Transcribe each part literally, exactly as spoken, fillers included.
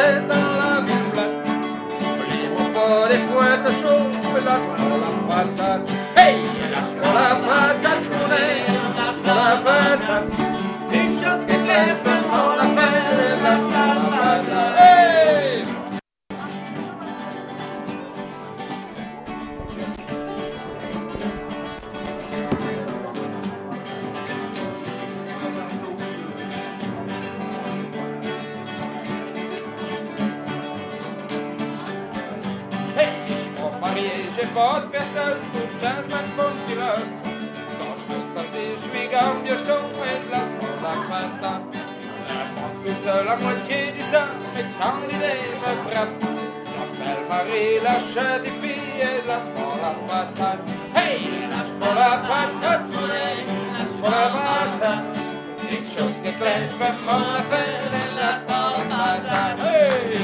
fête dans la ville bleue. Oubliez-moi pas, des fois ça chauffe, lâche-moi la patate. Hey! Lâche-moi la patate, mon air, lâche-moi la patate. Une chose qui est claire, fais-moi la fête, lâche-moi la patate. Hey! J'ai pas de personne pour que je me pose du rock. Quand je veux sortir, je suis comme Dieu, je tombe et de la fond la patate. Je pense tout seul à moitié du temps, mais quand l'idée me frappe, j'appelle Marie, lâche des filles et de la fond la patate. Hey, lâche pas la patate, lâche pas la patate. Quelque chose qui est clair, fais-moi la fête et de la fond la patate. Hey!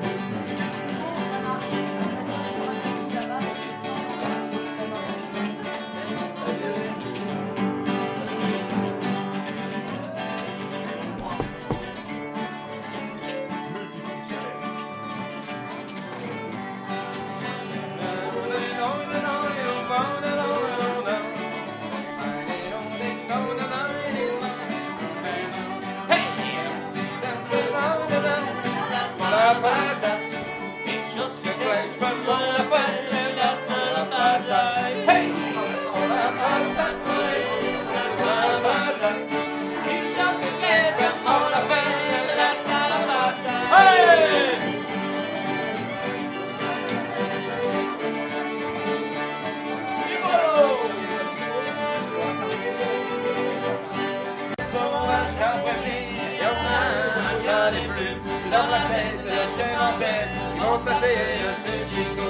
Dans la tête, le cœur en tête, ils vont s'asseoir sur Chico.